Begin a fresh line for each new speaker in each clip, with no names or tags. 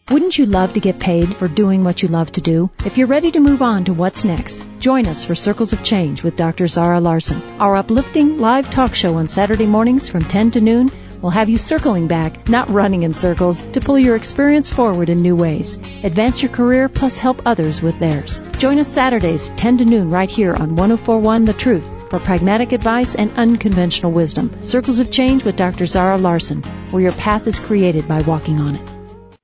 Wouldn't you love to get paid for doing what you love to do? If you're ready to move on to what's next, join us for Circles of Change with Dr. Zara Larson. Our uplifting live talk show on Saturday mornings from 10 to noon will have you circling back, not running in circles, to pull your experience forward in new ways. Advance your career plus help others with theirs. Join us Saturdays 10 to noon right here on 104.1 The Truth for pragmatic advice and unconventional wisdom. Circles of Change with Dr. Zara Larson, where your path is created by walking on it.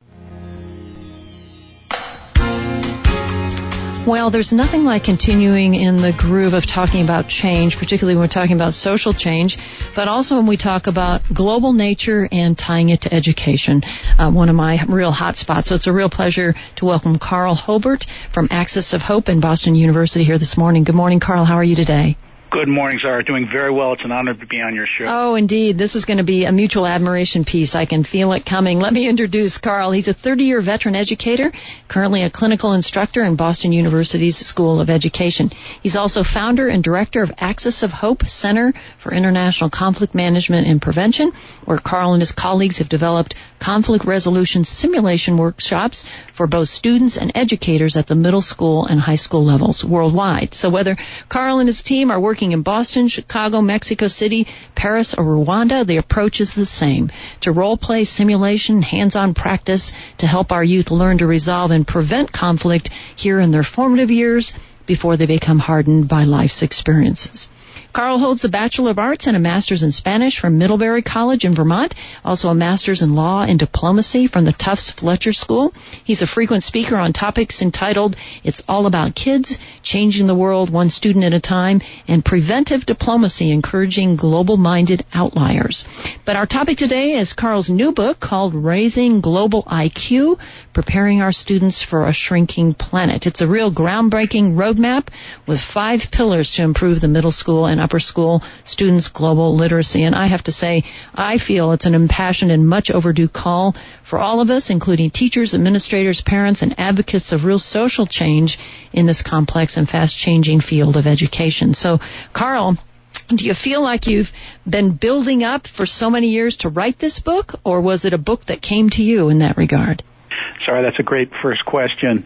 Well, there's nothing like continuing in the groove of talking about change, particularly when we're talking about social change, but also when we talk about global nature and tying it to education, one of my real hot spots. So it's a real pleasure to welcome Carl Hobart from Axis of Hope in Boston University here this morning. Good morning, Carl. How are you today?
Good morning, Zara. Doing very well. It's an honor to be on your show.
Oh, indeed. This is going to be a mutual admiration piece. I can feel it coming. Let me introduce Carl. He's a 30-year veteran educator, currently a clinical instructor in Boston University's School of Education. He's also founder and director of Axis of Hope Center for International Conflict Management and Prevention, where Carl and his colleagues have developed conflict resolution simulation workshops for both students and educators at the middle school and high school levels worldwide. So whether Carl and his team are working in Boston, Chicago, Mexico City, Paris, or Rwanda, the approach is the same: to role-play, simulation, hands-on practice to help our youth learn to resolve and prevent conflict here in their formative years before they become hardened by life's experiences. Carl holds a Bachelor of Arts and a Master's in Spanish from Middlebury College in Vermont, also a Master's in Law and Diplomacy from the Tufts Fletcher School. He's a frequent speaker on topics entitled It's All About Kids, Changing the World One Student at a Time, and Preventive Diplomacy, Encouraging Global-Minded Outliers. But our topic today is Carl's new book called Raising Global IQ, Preparing Our Students for a Shrinking Planet. It's a real groundbreaking roadmap with 5 pillars to improve the middle school and upper school students' global literacy. And I have to say, I feel it's an impassioned and much overdue call for all of us, including teachers, administrators, parents, and advocates of real social change in this complex and fast-changing field of education. So, Carl, do you feel like you've been building up for so many years to write this book, or was it a book that came to you in that regard?
Sorry, that's a great first question.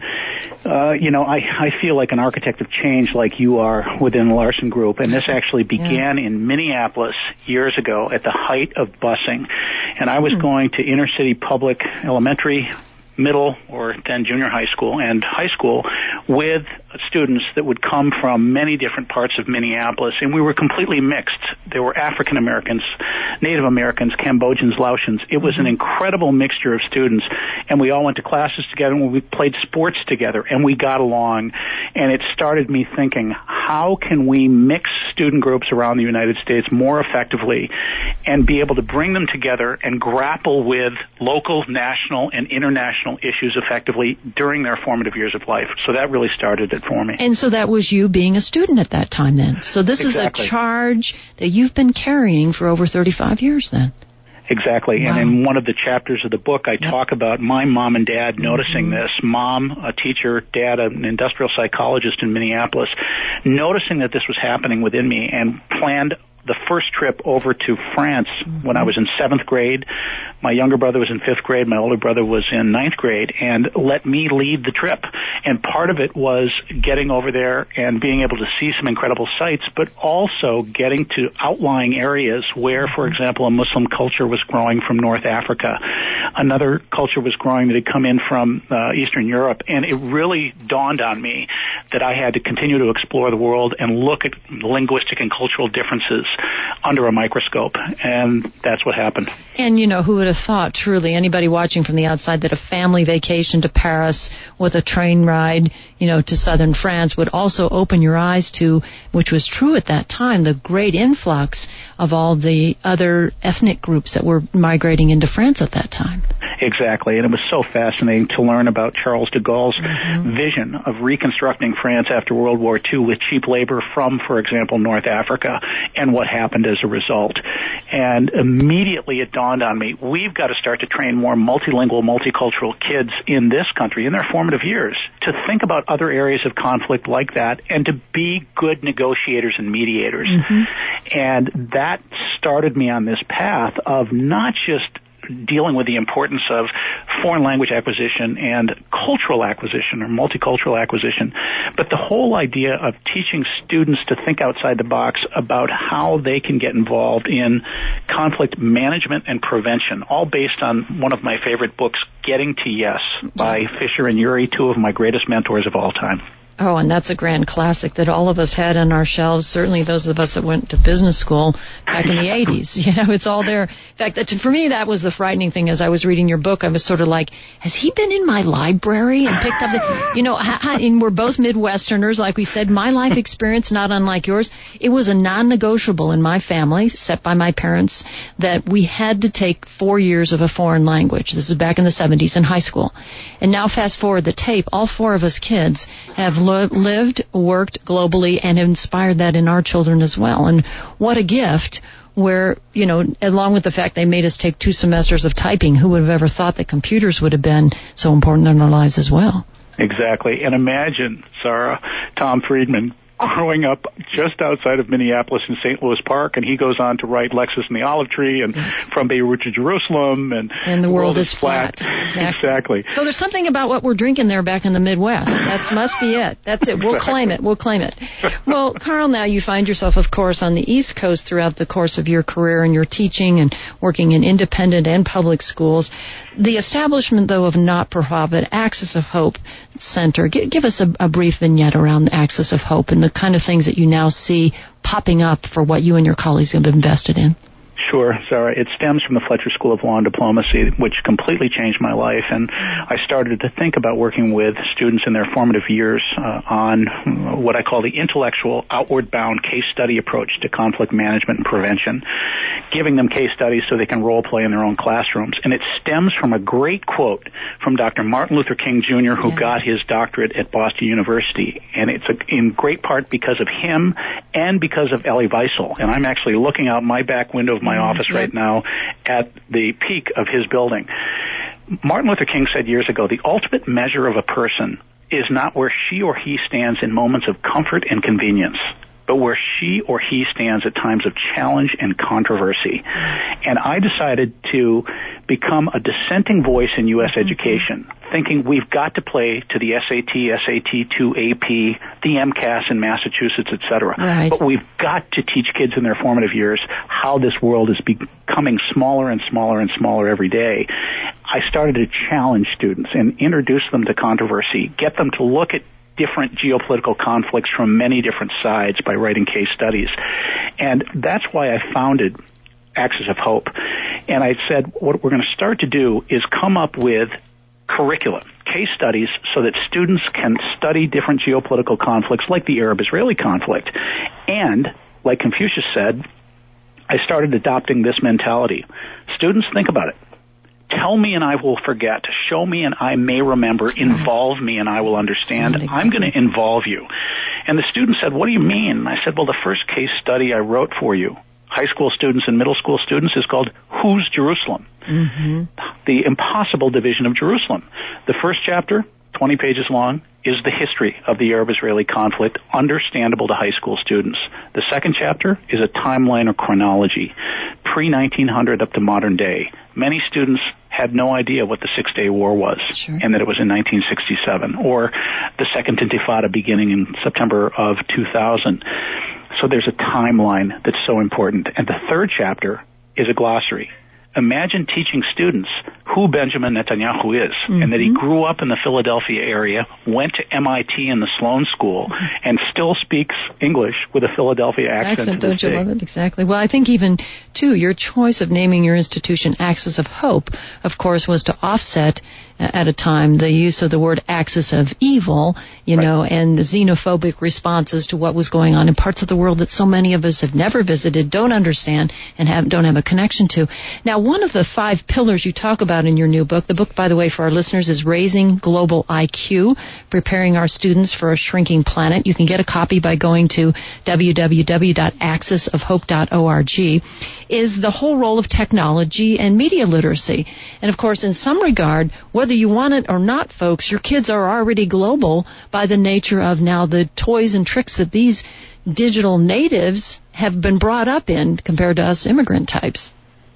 I feel like an architect of change like you are within the Larson Group, and this actually began in Minneapolis years ago at the height of busing. And I was going to inner city public elementary, middle, or then junior high school and high school with students that would come from many different parts of Minneapolis, and we were completely mixed. There were African Americans, Native Americans, Cambodians, Laotians. It was an incredible mixture of students, and we all went to classes together, and we played sports together, and we got along. And it started me thinking, how can we mix student groups around the United States more effectively and be able to bring them together and grapple with local, national, and international issues effectively during their formative years of life? So that really started it for me.
And so that was you being a student at that time then. So this
Exactly.
is a charge that you've been carrying for over 35 years then.
Exactly.
Wow.
And in one of the chapters of the book, I talk about my mom and dad noticing this. Mom, a teacher, dad, an industrial psychologist in Minneapolis, noticing that this was happening within me, and planned the first trip over to France when I was in 7th grade. My younger brother was in 5th grade. My older brother was in 9th grade, and let me lead the trip. And part of it was getting over there and being able to see some incredible sights, but also getting to outlying areas where, for example, a Muslim culture was growing from North Africa. Another culture was growing that had come in from Eastern Europe. And it really dawned on me that I had to continue to explore the world and look at linguistic and cultural differences under a microscope. And that's what happened.
And, who would have thought, truly, anybody watching from the outside, that a family vacation to Paris with a train ride, to southern France would also open your eyes to, which was true at that time, the great influx of all the other ethnic groups that were migrating into France at that time.
Exactly. And it was so fascinating to learn about Charles de Gaulle's vision of reconstructing France after World War II with cheap labor from, for example, North Africa, and what happened as a result. And immediately it dawned on me, we've got to start to train more multilingual, multicultural kids in this country in their formative years to think about other areas of conflict like that and to be good negotiators and mediators. And that started me on this path of not just dealing with the importance of foreign language acquisition and cultural acquisition or multicultural acquisition. But the whole idea of teaching students to think outside the box about how they can get involved in conflict management and prevention, all based on one of my favorite books, Getting to Yes, by Fisher and Ury, two of my greatest mentors of all time.
Oh, and that's a grand classic that all of us had on our shelves, certainly those of us that went to business school back in the 80s. You know, it's all there. In fact, for me, that was the frightening thing. As I was reading your book, I was sort of like, has he been in my library and picked up and we're both Midwesterners, like we said. My life experience, not unlike yours, it was a non-negotiable in my family, set by my parents, that we had to take 4 years of a foreign language. This is back in the 70s in high school. And now fast forward the tape, all four of us kids have lived, worked globally, and inspired that in our children as well. And what a gift where, you know, along with the fact they made us take 2 semesters of typing, who would have ever thought that computers would have been so important in our lives as well?
Exactly. And imagine, Sarah, Tom Friedman growing up just outside of Minneapolis in St. Louis Park, and he goes on to write Lexus and the Olive Tree and From Beirut to Jerusalem and
the world is flat.
Exactly.
So there's something about what we're drinking there back in the Midwest. That must be it. That's it. We'll claim it. We'll claim it. Well, Carl, now you find yourself, of course, on the East Coast throughout the course of your career and your teaching and working in independent and public schools. The establishment, though, of not-for-profit Axis of Hope Center, give us a brief vignette around the Axis of Hope and the kind of things that you now see popping up for what you and your colleagues have invested in.
Sure, Sarah. It stems from the Fletcher School of Law and Diplomacy, which completely changed my life, and I started to think about working with students in their formative years on what I call the intellectual outward-bound case study approach to conflict management and prevention, giving them case studies so they can role play in their own classrooms. And it stems from a great quote from Dr. Martin Luther King Jr., who got his doctorate at Boston University, and it's in great part because of him and because of Elie Wiesel. And I'm actually looking out my back window of my office right now at the peak of his building. Martin Luther King said years ago, the ultimate measure of a person is not where she or he stands in moments of comfort and convenience, but where she or he stands at times of challenge and controversy. And I decided to become a dissenting voice in U.S. education, thinking we've got to play to the SAT, SAT-2 AP, the MCAS in Massachusetts, etc.
Right.
But we've got to teach kids in their formative years how this world is becoming smaller and smaller and smaller every day. I started to challenge students and introduce them to controversy, get them to look at different geopolitical conflicts from many different sides by writing case studies. And that's why I founded Axis of Hope. And I said, what we're going to start to do is come up with curriculum, case studies, so that students can study different geopolitical conflicts like the Arab-Israeli conflict. And, like Confucius said, I started adopting this mentality. Students, think about it. Tell me and I will forget. Show me and I may remember. Involve me and I will understand. I'm going to involve you. And the student said, what do you mean? And I said, well, the first case study I wrote for you, high school students and middle school students, is called Who's Jerusalem? Mm-hmm. The impossible division of Jerusalem. The first chapter, 20 pages long, is the history of the Arab-Israeli conflict, understandable to high school students. The second chapter is a timeline or chronology, pre-1900 up to modern day. Many students had no idea what the Six-Day War was, and that it was in 1967, or the Second Intifada beginning in September of 2000. So there's a timeline that's so important. And the third chapter is a glossary. Imagine teaching students who Benjamin Netanyahu is, and that he grew up in the Philadelphia area, went to MIT and the Sloan School, and still speaks English with a Philadelphia accent.
Don't you love it? Exactly. Well, I think even, too, your choice of naming your institution Axis of Hope, of course, was to offset at a time the use of the word axis of evil, you know, and the xenophobic responses to what was going on in parts of the world that so many of us have never visited, don't understand, and don't have a connection to. Now, one of the 5 pillars you talk about in your new book, the book, by the way, for our listeners, is Raising Global IQ, Preparing Our Students for a Shrinking Planet. You can get a copy by going to www.axisofhope.org, is the whole role of technology and media literacy. And, of course, in some regard, whether you want it or not, folks, your kids are already global by the nature of now the toys and tricks that these digital natives have been brought up in compared to us immigrant types.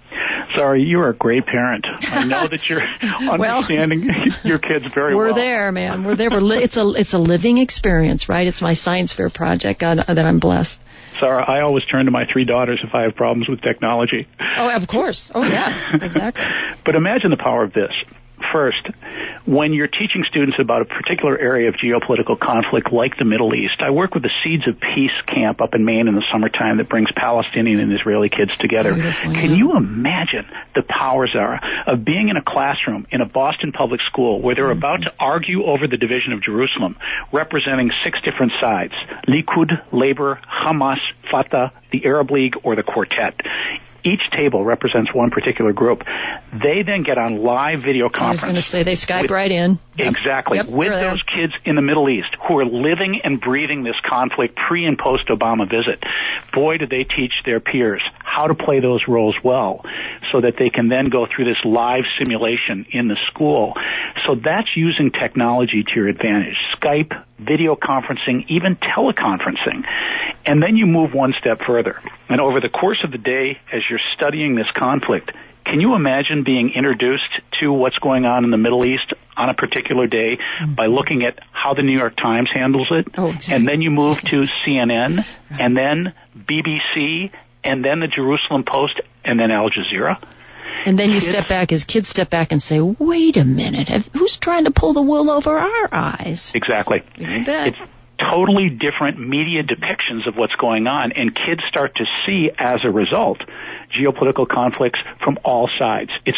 Sorry, you are a great parent. I know that you're understanding your kids very well.
We're there, man. We're there. It's a living experience, right? It's my science fair project that I'm blessed.
Sarah, I always turn to my 3 daughters if I have problems with technology.
Oh, of course. Oh, yeah, exactly.
But imagine the power of this. First, when you're teaching students about a particular area of geopolitical conflict like the Middle East, I work with the Seeds of Peace camp up in Maine in the summertime that brings Palestinian and Israeli kids together. Can you imagine the power, Zara, of being in a classroom in a Boston public school where they're about to argue over the division of Jerusalem, representing 6 different sides: Likud, Labor, Hamas, Fatah, the Arab League, or the Quartet. Each table represents one particular group. They then get on live video conference.
I was going to say they Skype right in.
Exactly. With those kids in the Middle East who are living and breathing this conflict pre- and post-Obama visit. Boy, did they teach their peers how to play those roles well so that they can then go through this live simulation in the school. So that's using technology to your advantage. Skype, video conferencing, even teleconferencing. And then you move one step further. And over the course of the day, as you're studying this conflict, can you imagine being introduced to what's going on in the Middle East on a particular day by looking at how the New York Times handles it?
Oh, exactly.
And then you move to CNN, and then BBC, and then the Jerusalem Post, and then Al Jazeera?
And then kids step back and say, wait a minute, who's trying to pull the wool over our eyes?
Exactly. It's totally different media depictions of what's going on, and kids start to see, as a result, geopolitical conflicts from all sides. It's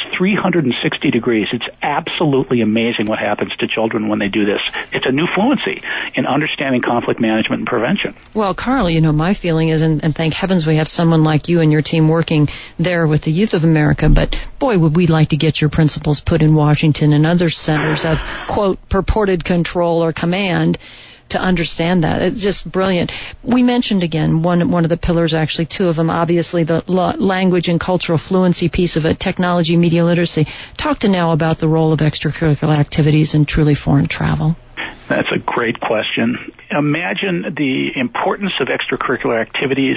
360 degrees. It's absolutely amazing what happens to children when they do this. It's a new fluency in understanding conflict management and prevention.
Well, Carl, my feeling is, and thank heavens we have someone like you and your team working there with the Youth of America, but boy, would we like to get your principles put in Washington and other centers of, quote, purported control or command to understand that. It's just brilliant. We mentioned again one of the pillars, actually 2 of them, obviously the language and cultural fluency piece of it, technology, media literacy. Talk to now about the role of extracurricular activities in truly foreign travel.
That's a great question. Imagine the importance of extracurricular activities,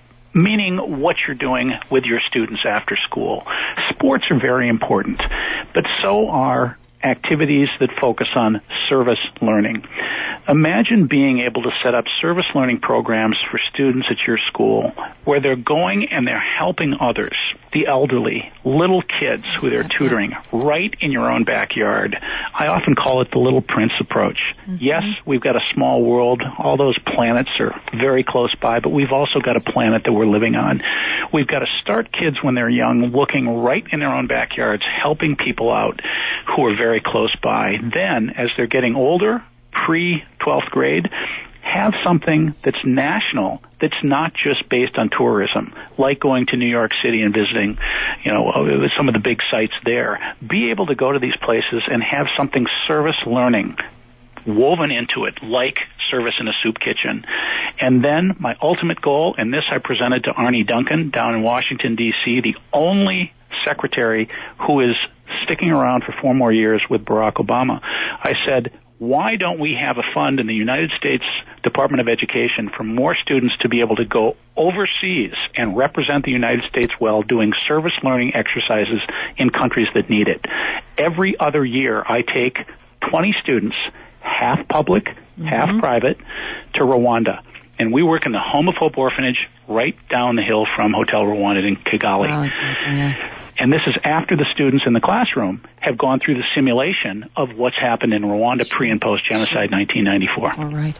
meaning what you're doing with your students after school. Sports are very important, but so are activities that focus on service learning. Imagine being able to set up service learning programs for students at your school where they're going and they're helping others, the elderly, little kids who they're tutoring, right in your own backyard. I often call it the Little Prince approach. Mm-hmm. Yes, we've got a small world. All those planets are very close by, but we've also got a planet that we're living on. We've got to start kids when they're young, looking right in their own backyards, helping people out who are very close by. Then, as they're getting older, pre-12th grade, have something that's national, that's not just based on tourism, like going to New York City and visiting, some of the big sites there. Be able to go to these places and have something service learning woven into it, like service in a soup kitchen. And then my ultimate goal, and this I presented to Arnie Duncan down in Washington, D.C., the only secretary who is sticking around for 4 more years with Barack Obama. I said, why don't we have a fund in the United States Department of Education for more students to be able to go overseas and represent the United States well, doing service learning exercises in countries that need it? Every other year, I take 20 students, half public, half private, to Rwanda. And we work in the Home of Hope Orphanage right down the hill from Hotel Rwanda in Kigali.
Wow, exactly.
And this is after the students in the classroom have gone through the simulation of what's happened in Rwanda pre- and post-genocide 1994.
All right.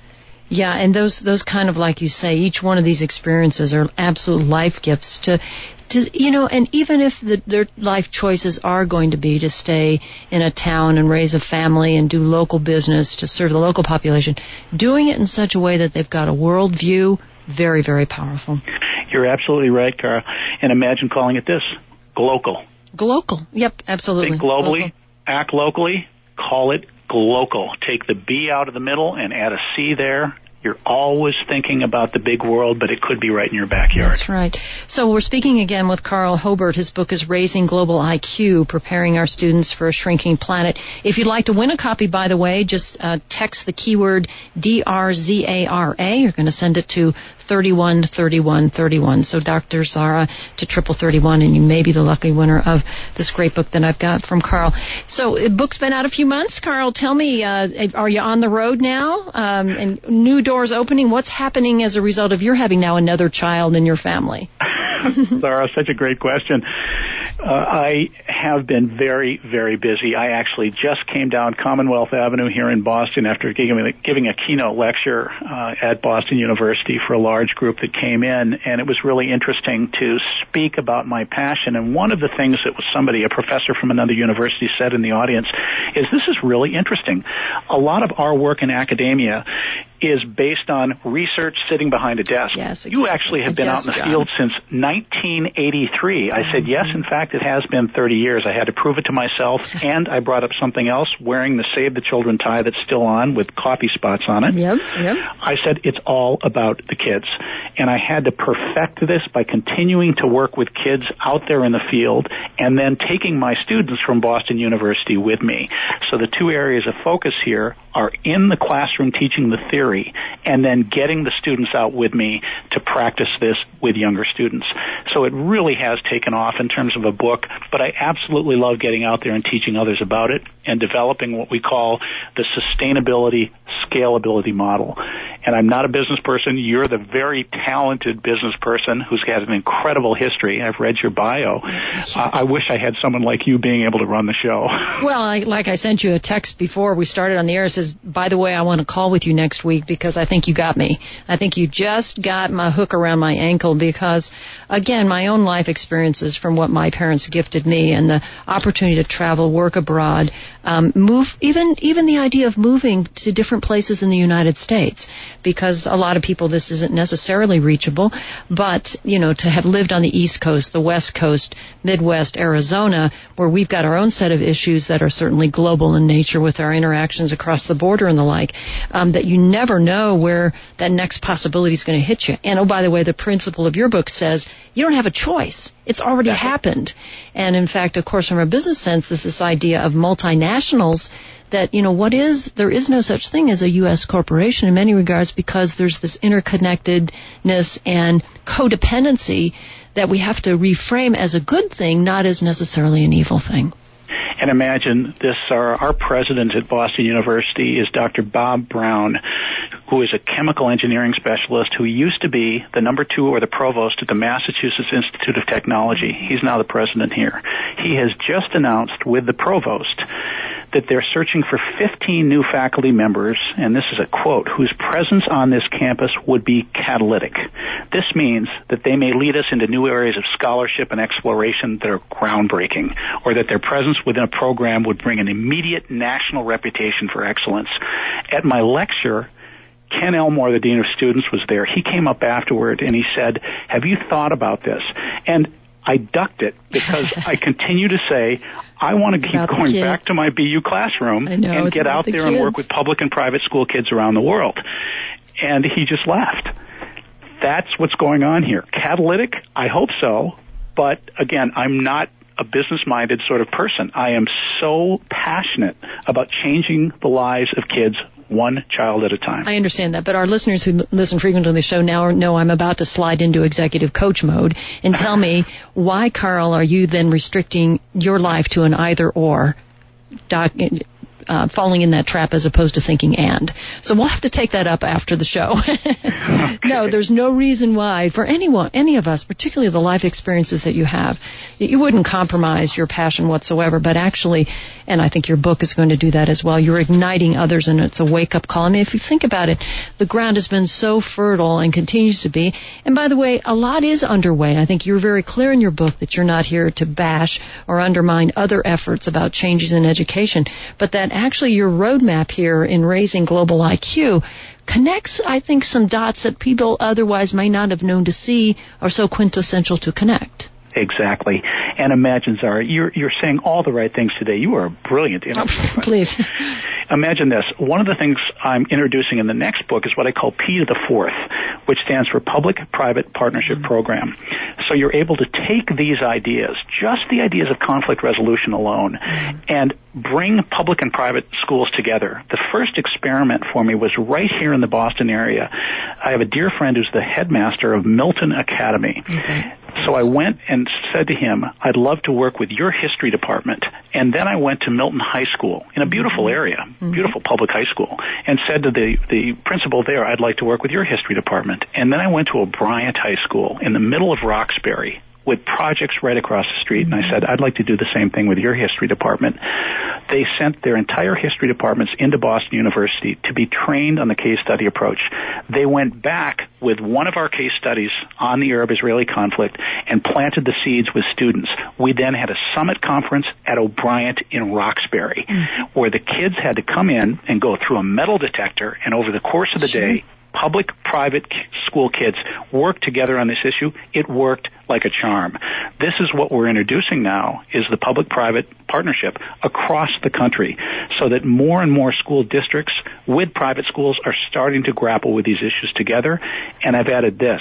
Yeah, and those kind of, like you say, each one of these experiences are absolute life gifts to and even if their life choices are going to be to stay in a town and raise a family and do local business to serve the local population, doing it in such a way that they've got a world view, very, very powerful.
You're absolutely right, Cara. And imagine calling it this, glocal.
Glocal. Yep, absolutely.
Think globally,
Glocal.
Act locally, call it glocal. Take the B out of the middle and add a C there. You're always thinking about the big world, but it could be right in your backyard.
That's right. So we're speaking again with Carl Hobart. His book is Raising Global IQ, Preparing Our Students for a Shrinking Planet. If you'd like to win a copy, by the way, just text the keyword DRZARA. You're going to send it to 313131. So Dr. Zara to 3031, and you may be the lucky winner of this great book that I've got from Carl. So the book's been out a few months. Carl, tell me, are you on the road now? And new doors opening? What's happening as a result of your having now another child in your family?
Zara, such a great question. I have been very, very busy. I actually just came down Commonwealth Avenue here in Boston after giving a keynote lecture at Boston University for a large group that came in, and it was really interesting to speak about my passion. And one of the things that a professor from another university, said in the audience is, this is really interesting. A lot of our work in academia is based on research sitting behind a desk.
Yes, exactly.
You actually have been out in the field since 1983. I said, yes, in fact, it has been 30 years. I had to prove it to myself, and I brought up something else, wearing the Save the Children tie that's still on with coffee spots on it.
Yep.
I said, it's all about the kids. And I had to perfect this by continuing to work with kids out there in the field and then taking my students from Boston University with me. So the two areas of focus here are in the classroom teaching the theory and then getting the students out with me to practice this with younger students. So it really has taken off in terms of a book, but I absolutely love getting out there and teaching others about it and developing what we call the sustainability scalability model. And I'm not a business person. You're the very talented business person who's got an incredible history. I've read your bio. I wish I had someone like you being able to run the show.
Well, I sent you a text before we started on the air. It says, by the way, I want to call with you next week because I think you got me. I think you just got my hook around my ankle because, again, my own life experiences from what my parents gifted me and the opportunity to travel, work abroad, move, even the idea of moving to different places in the United States, because a lot of people this isn't necessarily reachable, but, to have lived on the East Coast, the West Coast, Midwest, Arizona, where we've got our own set of issues that are certainly global in nature with our interactions across the border and the like, that you never know where that next possibility is going to hit you. And, oh, by the way, the principle of your book says you don't have a choice. It's already happened. And, in fact, of course, from a business sense, there's this idea of multinationals that, there is no such thing as a U.S. corporation in many regards because there's this interconnectedness and codependency that we have to reframe as a good thing, not as necessarily an evil thing.
And imagine this, our president at Boston University is Dr. Bob Brown, who is a chemical engineering specialist who used to be the number 2 or the provost at the Massachusetts Institute of Technology. He's now the president here. He has just announced with the provost that they're searching for 15 new faculty members, and this is a quote, whose presence on this campus would be catalytic. This means that they may lead us into new areas of scholarship and exploration that are groundbreaking, or that their presence within a program would bring an immediate national reputation for excellence. At my lecture, Ken Elmore, the Dean of Students, was there. He came up afterward and he said, have you thought about this? And I ducked it because I continue to say, I want to keep going back to my BU classroom and get out there and work with public and private school kids around the world. And he just laughed. That's what's going on here. Catalytic? I hope so. But again, I'm not a business-minded sort of person. I am so passionate about changing the lives of kids one child at a time.
I understand that, but our listeners who listen frequently on the show now know I'm about to slide into executive coach mode. And tell me, why, Carl, are you then restricting your life to an either-or, falling in that trap as opposed to thinking and? So we'll have to take that up after the show. Okay. No, there's no reason why for any of us, particularly the life experiences that you have, you wouldn't compromise your passion whatsoever, but actually, and I think your book is going to do that as well, you're igniting others, and it's a wake-up call. I mean, if you think about it, the ground has been so fertile and continues to be. And by the way, a lot is underway. I think you're very clear in your book that you're not here to bash or undermine other efforts about changes in education, but that actually your roadmap here in raising global IQ connects, I think, some dots that people otherwise may not have known to see are so quintessential to connect.
Exactly. And imagine, Zara, you're saying all the right things today. You are a brilliant interviewer.
Please.
Imagine this. One of the things I'm introducing in the next book is what I call P to the fourth, which stands for Public-Private Partnership Program. So you're able to take these ideas, just the ideas of conflict resolution alone, and bring public and private schools together. The first experiment for me was right here in the Boston area. I have a dear friend who's the headmaster of Milton Academy. Okay. So I went and said to him, I'd love to work with your history department. And then I went to Milton High School in a beautiful area, beautiful public high school, and said to the principal there, I'd like to work with your history department. And then I went to O'Brien High School in the middle of Roxbury with projects right across the street, and I said, I'd like to do the same thing with your history department. They sent their entire history departments into Boston University to be trained on the case study approach. They went back with one of our case studies on the Arab-Israeli conflict and planted the seeds with students. We then had a summit conference at O'Brien in Roxbury, where the kids had to come in and go through a metal detector, and over the course of the day, public-private school kids worked together on this issue. It worked like a charm. This is what we're introducing now, is the public-private partnership across the country, so that more and more school districts with private schools are starting to grapple with these issues together. And I've added this.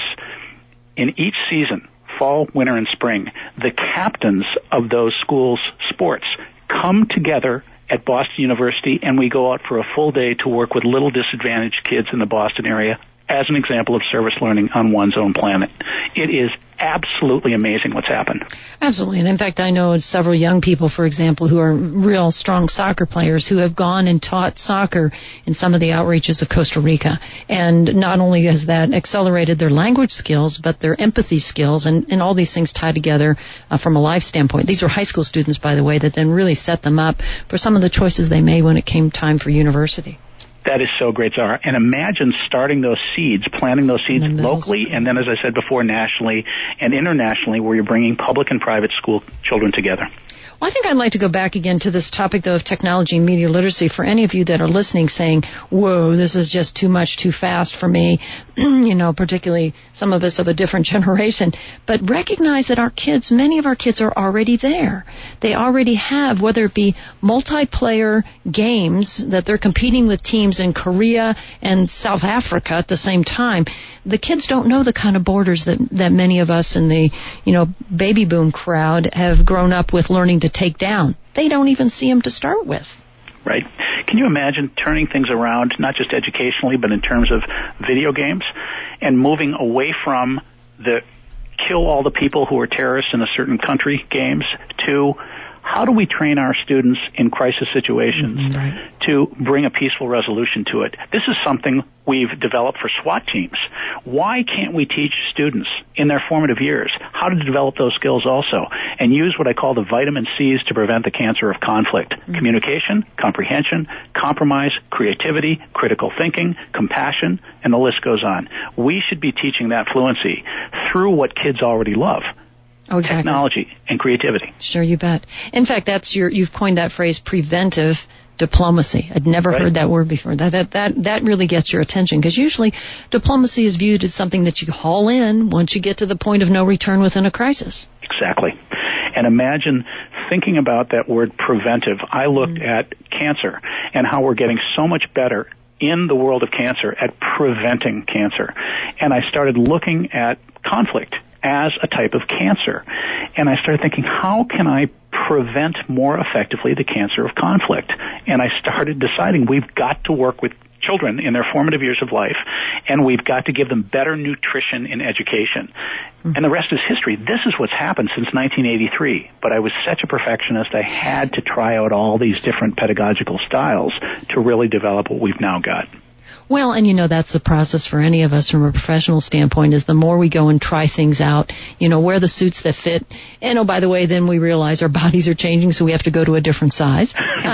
In each season, fall, winter, and spring, the captains of those schools' sports come together at Boston University, and we go out for a full day to work with little disadvantaged kids in the Boston area as an example of service learning on one's own planet. It is absolutely amazing what's happened.
Absolutely. And in fact, I know several young people, for example, who are real strong soccer players who have gone and taught soccer in some of the outreaches of Costa Rica. And not only has that accelerated their language skills, but their empathy skills and all these things tied together from a life standpoint. These were high school students, by the way, that then really set them up for some of the choices they made when it came time for university.
That is so great, Zara. And imagine starting those seeds, planting those seeds locally, and then, as I said before, nationally and internationally, where you're bringing public and private school children together.
Well, I think I'd like to go back again to this topic, though, of technology and media literacy. For any of you that are listening saying, whoa, this is just too much, too fast for me, particularly some of us of a different generation. But recognize that our kids, many of our kids are already there. They already have, whether it be multiplayer games that they're competing with teams in Korea and South Africa at the same time. The kids don't know the kind of borders that many of us in the, baby boom crowd have grown up with learning to take down. They don't even see them to start with.
Right. Can you imagine turning things around, not just educationally, but in terms of video games, and moving away from the kill all the people who are terrorists in a certain country games to how do we train our students in crisis situations to bring a peaceful resolution to it? This is something we've developed for SWAT teams. Why can't we teach students in their formative years how to develop those skills also and use what I call the vitamin C's to prevent the cancer of conflict? Communication, comprehension, compromise, creativity, critical thinking, compassion, and the list goes on. We should be teaching that fluency through what kids already love.
Oh, exactly.
Technology and creativity.
Sure, you bet. In fact, you've coined that phrase, preventive diplomacy. I'd never heard that word before. That really gets your attention, because usually diplomacy is viewed as something that you haul in once you get to the point of no return within a crisis.
Exactly. And imagine thinking about that word preventive. I looked at cancer and how we're getting so much better in the world of cancer at preventing cancer. And I started looking at conflict as a type of cancer. And I started thinking, how can I prevent more effectively the cancer of conflict? And I started deciding we've got to work with children in their formative years of life, and we've got to give them better nutrition in education. And the rest is history. This is what's happened since 1983. But I was such a perfectionist, I had to try out all these different pedagogical styles to really develop what we've now got.
Well, and that's the process for any of us from a professional standpoint, is the more we go and try things out, wear the suits that fit. And, oh, by the way, then we realize our bodies are changing, so we have to go to a different size.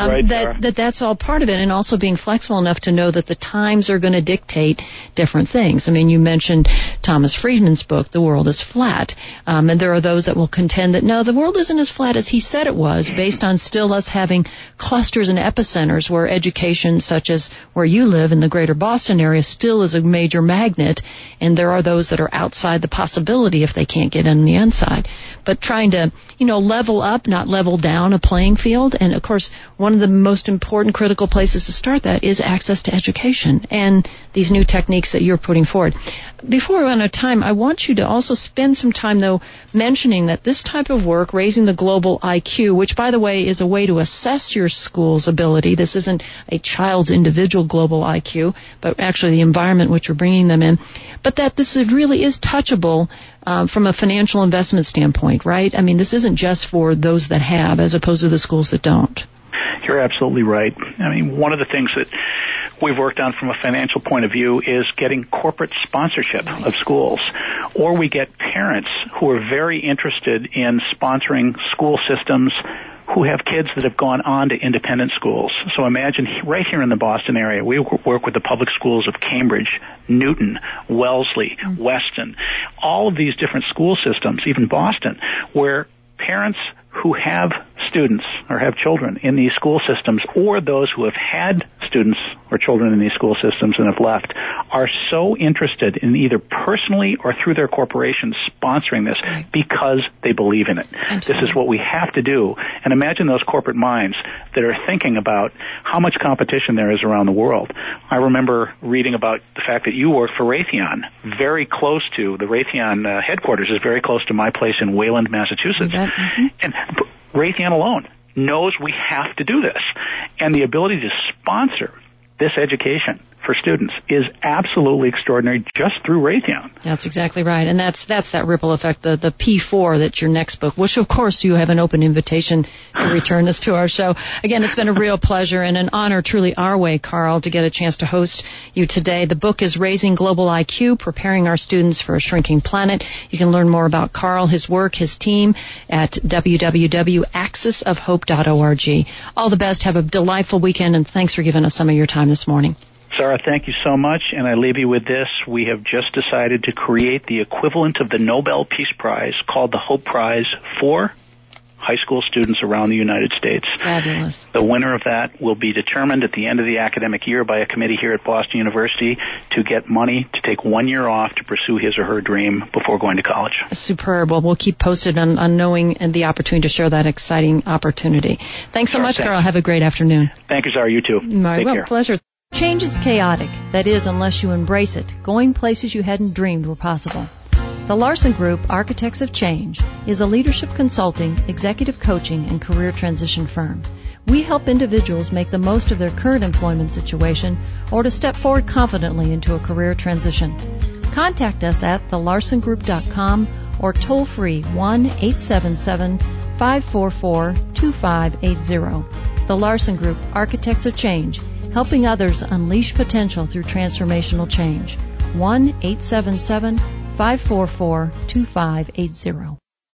That's all part of it. And also being flexible enough to know that the times are going to dictate different things. I mean, you mentioned Thomas Friedman's book, The World is Flat. And there are those that will contend that, no, the world isn't as flat as he said it was, based on still us having clusters and epicenters where education, such as where you live in the greater greater Boston area still is a major magnet, and there are those that are outside the possibility if they can't get in the inside. But trying to, level up, not level down a playing field. And of course, one of the most important critical places to start that is access to education and these new techniques that you're putting forward. Before we run out of time, I want you to also spend some time, though, mentioning that this type of work, raising the global IQ, which, by the way, is a way to assess your school's ability. This isn't a child's individual global IQ, but actually the environment which you're bringing them in. But that this really is touchable from a financial investment standpoint, right? I mean, this isn't just for those that have, as opposed to the schools that don't.
You're absolutely right. I mean, one of the things that we've worked on from a financial point of view is getting corporate sponsorship of schools. Or we get parents who are very interested in sponsoring school systems who have kids that have gone on to independent schools. So imagine right here in the Boston area, we work with the public schools of Cambridge, Newton, Wellesley, Weston, all of these different school systems, even Boston, where parents who have students or have children in these school systems, or those who have had students or children in these school systems and have left, are so interested in either personally or through their corporations sponsoring this because they believe in it. Absolutely. This is what we have to do. And imagine those corporate minds that are thinking about how much competition there is around the world. I remember reading about the fact that you work for Raytheon, very close to, the Raytheon headquarters is very close to my place in Wayland, Massachusetts. And Raytheon alone knows we have to do this. And the ability to sponsor this education for students is absolutely extraordinary just through Raytheon.
That's exactly right. And that's that ripple effect, the P4, that's your next book, which of course you have an open invitation to return this to our show. Again, it's been a real pleasure and an honor, truly our way, Carl, to get a chance to host you today. The book is Raising Global IQ, Preparing Our Students for a Shrinking Planet. You can learn more about Carl, his work, his team at www.axisofhope.org. All the best. Have a delightful weekend, and thanks for giving us some of your time this morning.
Sarah, thank you so much, and I leave you with this. We have just decided to create the equivalent of the Nobel Peace Prize called the Hope Prize for high school students around the United States.
Fabulous.
The winner of that will be determined at the end of the academic year by a committee here at Boston University to get money to take 1 year off to pursue his or her dream before going to college.
Superb. Well, we'll keep posted on knowing and the opportunity to share that exciting opportunity. Thanks so much, Carl. Have a great afternoon.
Thank you, Sarah. You too.
Take care. Pleasure.
Change is chaotic. That is, unless you embrace it, going places you hadn't dreamed were possible. The Larson Group, Architects of Change, is a leadership consulting, executive coaching, and career transition firm. We help individuals make the most of their current employment situation or to step forward confidently into a career transition. Contact us at thelarsongroup.com or toll free 1-877-544-2580. The Larson Group, Architects of Change, helping others unleash potential through transformational change. 1-877-544-2580.